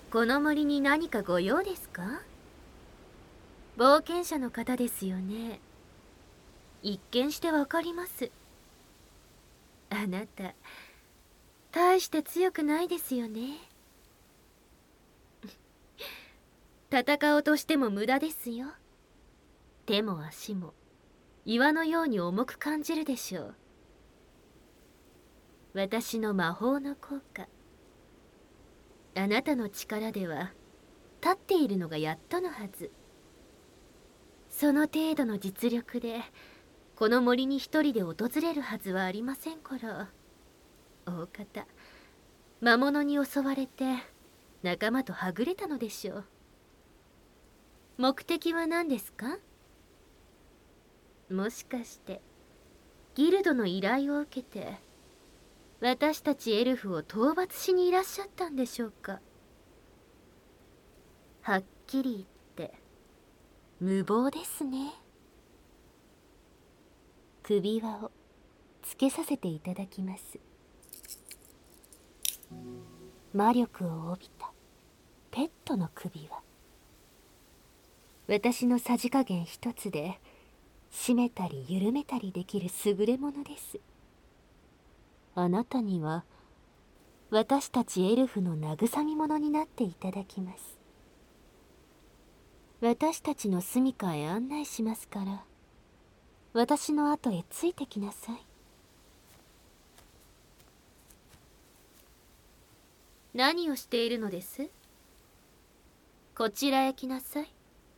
この森に何かご用ですか？冒険者の方ですよね。一見してわかります。あなた、大して強くないですよね。戦おうとしても無駄ですよ。手も足も岩のように重く感じるでしょう。私の魔法の効果。あなたの力では立っているのがやっとのはず。その程度の実力でこの森に一人で訪れるはずはありませんから。大方魔物に襲われて仲間とはぐれたのでしょう。目的は何ですか？もしかしてギルドの依頼を受けて私たちエルフを討伐しにいらっしゃったんでしょうか？はっきり言って無謀ですね。首輪をつけさせていただきます。魔力を帯びたペットの首輪。私のさじ加減一つで締めたり緩めたりできる優れものです。あなたには私たちエルフの慰み者になっていただきます。私たちの住処へ案内しますから、私の後へついてきなさい。何をしているのです？こちらへ来なさい。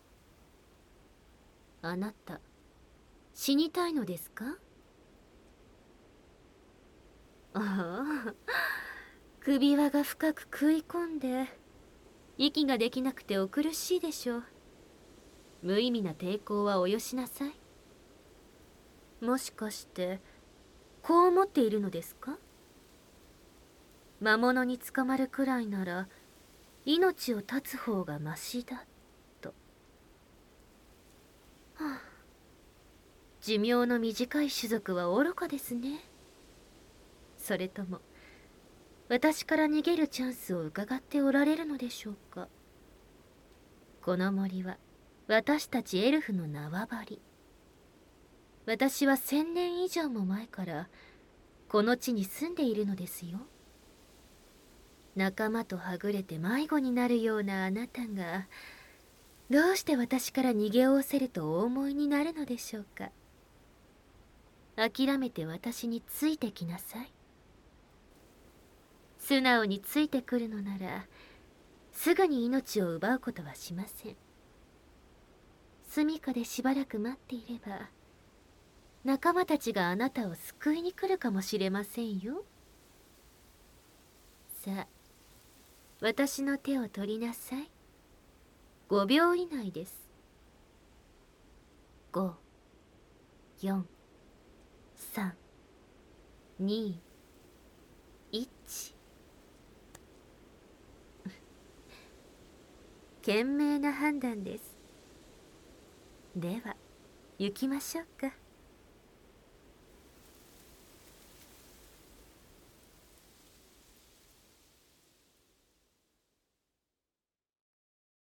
あなた、死にたいのですか？ああ、首輪が深く食い込んで息ができなくてお苦しいでしょう。無意味な抵抗はおよしなさい。もしかしてこう思っているのですか？魔物に捕まるくらいなら命を絶つ方がマシだと。はあ、寿命の短い種族は愚かですね。それとも私から逃げるチャンスを伺っておられるのでしょうか？この森は私たちエルフの縄張り。私は1000年以上も前からこの地に住んでいるのですよ。仲間とはぐれて迷子になるようなあなたがどうして私から逃げおおせるとお思いになるのでしょうか？諦めて私についてきなさい。素直についてくるのならすぐに命を奪うことはしません。住処でしばらく待っていれば仲間たちがあなたを救いに来るかもしれませんよ。さあ、私の手を取りなさい。5秒以内です。5、4、3、2、1。賢明な判断です。では行きましょうか。